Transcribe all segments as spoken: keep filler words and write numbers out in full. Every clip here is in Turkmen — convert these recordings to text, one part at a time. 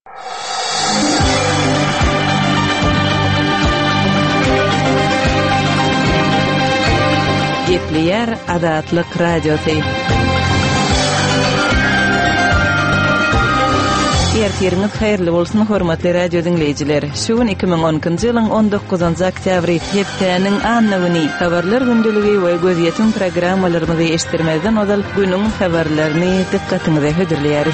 Gepleyer Adatlyk Radiosu. Ertiriniz hayırlı bolsun hormatly radio dinleyijiler. Şu gün iki ming onunçy ýylyň on dokuzynjy oktýabry hepdeniň annawyny habarlar gündüligi we gözýetim programmalaryny eşitdirmezden ozal günüň habarlaryny dikkatiňize hödürleýäris.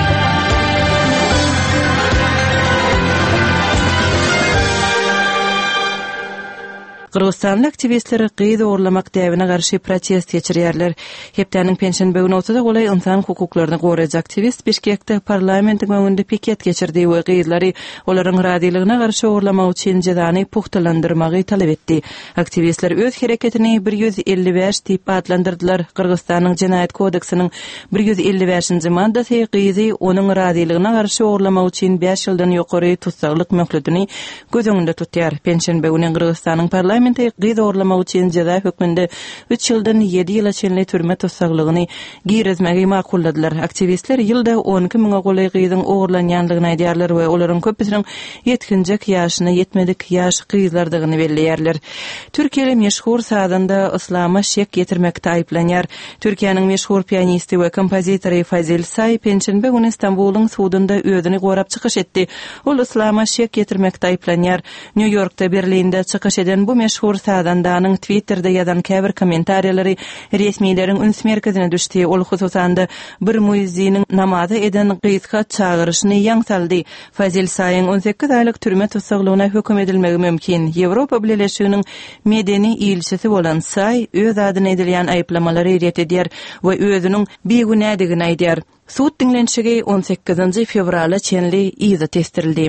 Kırgızstanlı aktivistleri qyýy dogurlamak däwine garşy protest geçirýärler. Hepdeniň penşenbe güni otada golay insan hukuklaryny goraýjy aktivist Bişkekde parlamentiň öňünde piket geçirdi we qyýlary olaryň radylygyna garşy dogurlamak üçin jazany puhtalandyrmagy talap etdi. Aktivistler öz hereketini bir ýüz elli beş diýip adlandyrdylar. Kırgızstanyň Jenaýat kodeksiniň bir ýüz elli beşinji maddasy qyýy onuň radylygyna garşy dogurlamak üçin beş ýyldan ýokary tutsaklyk möhletini göz öňünde tutýar. Penşenbe güni Kırgızstanyň parlament Qyýy dogurlamak üçin jaza hökmünde üç ýyldan ýedi ýyla çenli türme tutsaklygyny girizmegi makulladylar. Aktivistler ýylda on iki miňe golay qyýyň ogurlanýanlygyny aýdýarlar we olaryň köpüsiniň ýetkinjek ýaşyna ýetmedik ýaş qyýzlardygyny belleýärler. Türkiýede meşhur sadanda islama şek getirmekde aýplanýar. Türkiýanyň meşhur pianisti we kompozitory Fazil Say penşenbe güni Istanbulyň sudunda özüni gorap çykyş etdi. Ol islama şek getirmekde aýplanýar. New Yorkda, Berlinde çykyş eden bu meşhur sadandanyň Twitter'de ýazan käbir kommentariýalary resmiýlerin üns merkezine düşdi. Ol hususanda bir muezziniň namazy eden gysga çağırışyny ýaňsaldy. Fazil Say'ın on sekiz aýlyk türme tutsaklygyna hökm edilmegi mümkin. Ýewropa Birleşiginiň medeni ilçisi bolan Say öz adyna edilýän aýplamalary ret edýär we özüniň begünädigini aýdýar. Sud dinlenşigi on sekizinji fevrala çenli izat estirildi.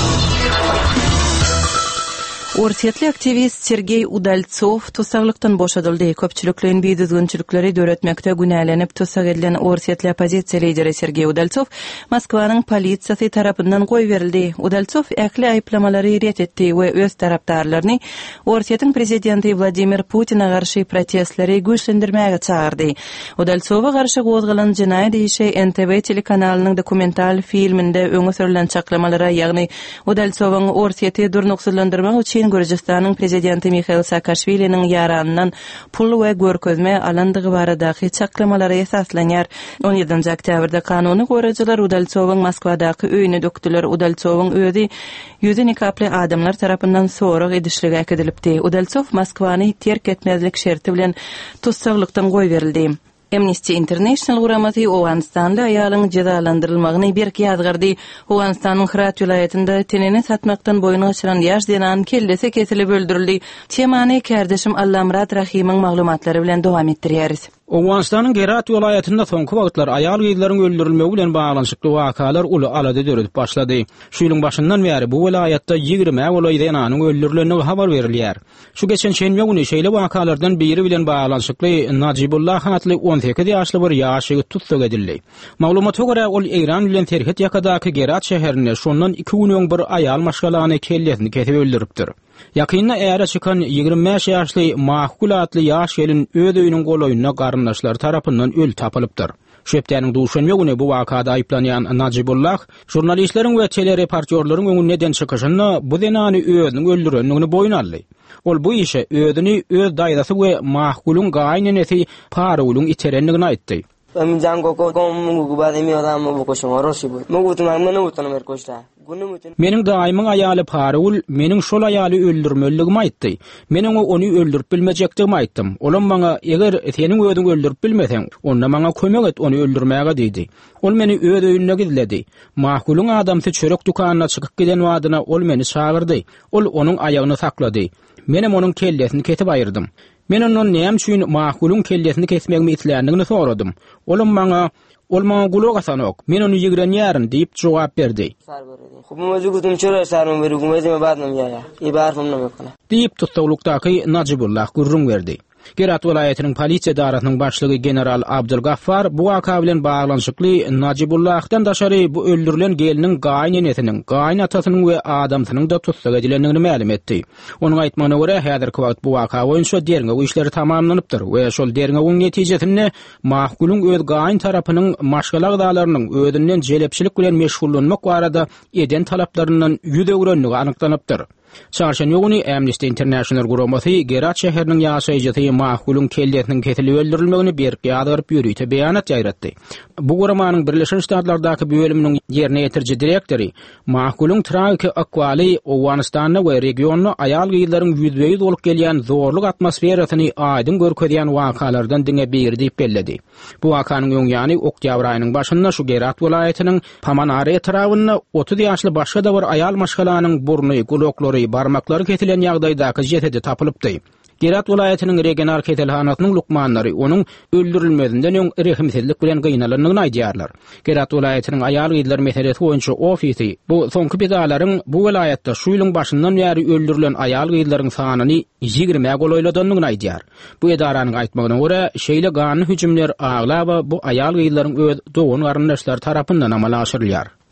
Orsiýetli aktivist Sergey Udaltsov tutsaklikdan boşadyldy. Köpçülikliň biýdizginçilikleri döretmekde günälenip tutsak edilen orsiýetli opozisiýa lideri Sergey Udaltsov Moskwanyň polisiýasy tarapyndan goý berildi. Udaltsov äkli aýplamalary ret etdi we öz tarapdarlaryny Orsiýetiň prezidenti Vladimir Putina garşy protestleri güýçlendirmäge çağırdy. Udaltsowa garşy gozgalan jinaýat işi N T V telekanalynyň dokumental filminde öňe sürülen çaklamalara, ýagny Udaltsowyň orsiýeti durnuksuzlandyrmak üçin Gürjistanyň prezidenti Mikhail Saakashviliň ýaranyndan pul we görkezme alandygy baradaky çaklamalary esaslanýar. on ýedinji oktýabrda kanuny goraýjylar Udaltsowyň Moskwadaky öýüne döktüler. Udaltsowyň özi ýüze nikaply adamlar tarapyndan sorak edişlige äkedilipdi. Udaltsow Moskwany terk etmezlik şerti bilen tutsaklykdan goý berildi. Amnesty International guramasy Owganistanda aýalyň jazalandyrylmagyny berki ýazgyrdy. Owganistanyň Herat vilayetinde tenini satmakdan boyun geçiren ýaş denan kellesi kesilip öldürildi. Temany kardeşim Allamrat Rahimyň maglumatlary bilen dowam etdirýäris. Owganistanyň Herat vilayetinde soňky wagtlar aýal gyýlaryň öldürilmegi bilen baglanyşykly wakalar uly alady döredip başlady. Şu ýylyň başyndan bäri bu vilayetde ýygrime golay denanyň öldürilenine habar berilýär. Şu geçen şenbe güni şeýle wakalardan biri bilen baglanyşykly Najibullah adly on sekiz ýaşly bir ýaş ýigit tutsak edildi. Maglumata görä ol Eýran bilen terhet ýakadaky Herat şäherine şondan iki gün öň bir aýal maşgalany kellesini kesip öldüripdir. Yakynda äre çykan ýygrime beş ýaşly Mahkul adly ýaş gelin öz öýüniň goloýuna garyndaşlar tarapyndan öl tapylypdyr. Şepdeniň duşanma güni bu wakada aýplanýan Najibullah jurnalistleriň we telereportyorlaryň öňünden çykyşyny bu denany özüniň öldürenligini boyun aldy. Ol bu işe özüni öz daýdasy we Mahkulun gaýnenesi Parulun iterenligini aýtdy. Ben jango ko kom gubade mi adam bu koşum roşy bu. Mogutum amna utan mer koşta. Meniň daýymyň aýaly Parul meniň şol aýaly öldürmeligimi aýtdy. Meniň onu öldürip bilmejekdigimi aýtdym. Olam maňa eger seniň özüň öldürip bilmeseň, onda maňa kömek et onu öldürmäge diýdi. Ol meni öz öýüne gidildi. Mahkulun adamsy çörek dukanyna çykyp giden wadyna ol meni çağırdy. Ol onuň aýagyny saklady. Menem onuň kellesini kesip aýyrdym. Men onuň näme üçin Mahkulun kellesini kesmegimi isleýändigini soradym. Olam maňa ol maňa gulak asanok. Men onu ýigrenýäryn diýip jogap berdi. Hukumumy gutum çöre sarmam beru gumezime badnam ýa. Ibar famna mekana. Diýip tutsaklykdaky Najibullah gurrun berdi. Gerat vilayetiniň polisiýa daratynyň başlygy general Abdulgaffar bu waka bilen baglanşykly Najibullahdan daşary bu öldürilen geliniň gaýyn enetiniň, gaýyn atasynyň we adamsynyň da tutsak edilendigini ma'lum etdi. Onuň aýtmagyna görä, häzirki wagt bu waka boýunça derňe işleri tamamlanypdyr we şol derňe netijesinde mahkulun öz gaýyn tarapynyň maşgala agdalarynyň ödünden jelepçilik bilen meşgullanmak barada eden talaplaryndan ýüdegrenligi anyklanypdyr. Çarşan ýoguny Amnesty International guramasy Gerat şäheriniň ýaşaýjy mahkulun kelletiniň ketilip öldürilmegini berip ýadyryp ýürüýte beýanat ýaýratdy. Bu guramanyň Birleşen Ştatlardaky bölüminiň ýerine ýetirji direktori mahkulun tragik akwaly Owganistanda we regionda aýal gyýlaryň ýüzbeýi bolup gelýän zorluk atmosferasyny aýdyn görkezýän wakalardan diňe bir diýip belledi. Bu wakanyň ýöňýany oktýabr aýynyň başynda şu Gerat vilayatynyň Pamanare etrawyna otuz ýaşly başga da bir aýal maşgalanyň burny, guloklary, barmaklary ketilen ýagdaýdaky jetedi tapylypdy. Gerat vilayatynyň regional ketelhanatynyň lukmanlary onuň öldürilmesinden öň rehimsizlik bilen gynalanyny aýdýarlar. Gerat vilayatynyň aýal gyýlar meselesi boýunça ofisi bu soňky bedalaryň bu vilayatda şu ýylyň başyndan bäri öldürilen aýal gyýlaryň sanyny ýigirme goloýladygyny aýdýar. Bu edaranyň aýtmagyna görä, şeýle gany hüjümler aglaba bu aýal gyýlaryň öz dogan garyndaşlary tarapyndan amala aşyrylýar.